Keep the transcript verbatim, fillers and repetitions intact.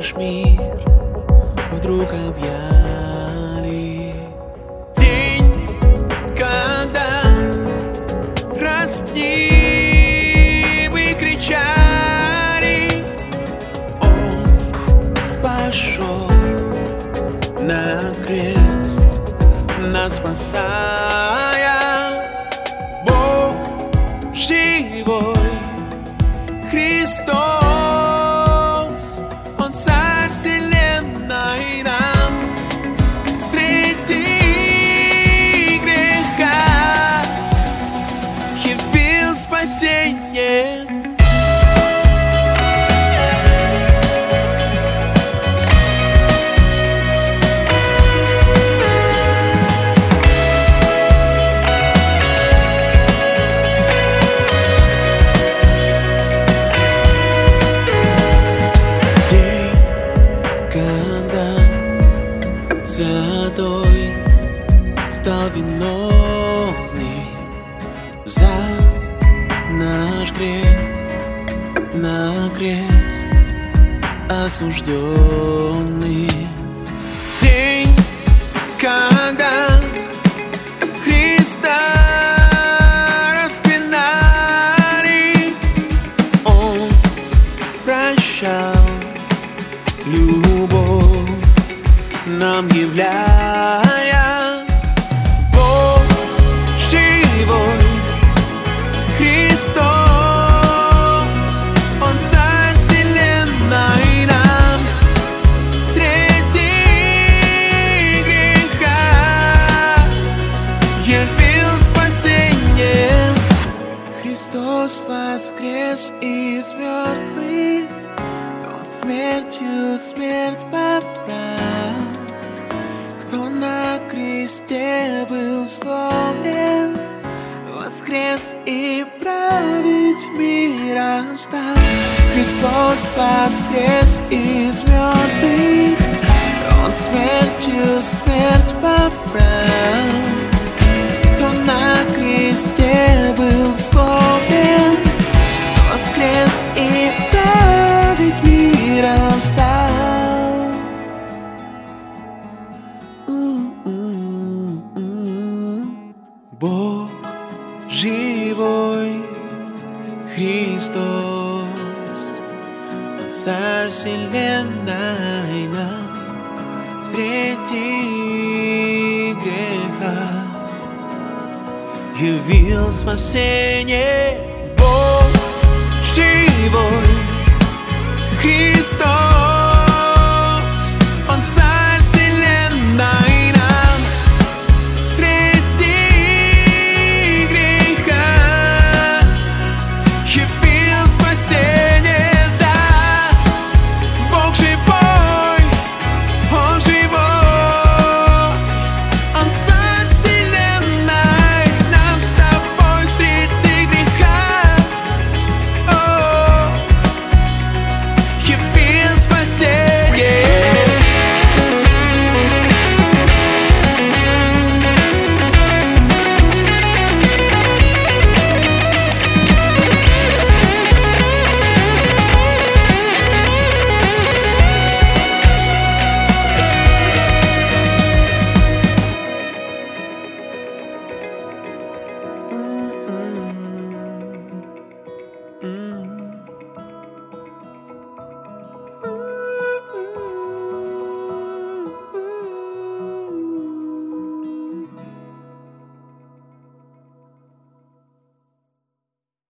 наш мир вдруг объяли. День, когда распни кричали, Он пошел на крест, нас спасая. Бог живой, Христос, Он царь вселенной нам. Среди греха явил спасение. Святой стал виновный за наш грех, на крест осужденный. День, когда Христа распинали, Он прощал любовь нам являя. Бог живой, Христос, Он царь вселенной нам. Среди греха явил спасение. Христос воскрес из мертвых, Он смертью смерть поправ. Кто на кресте был сломлен, воскрес и править миром стал. Христос воскрес из мертвых, Он смертью смерть поправ. Кто на кресте был сломлен, воскрес и править миром стал. Бог живой, Христос, Он царь вселенной нам. Среди греха явил спасение. Бог живой, Христос.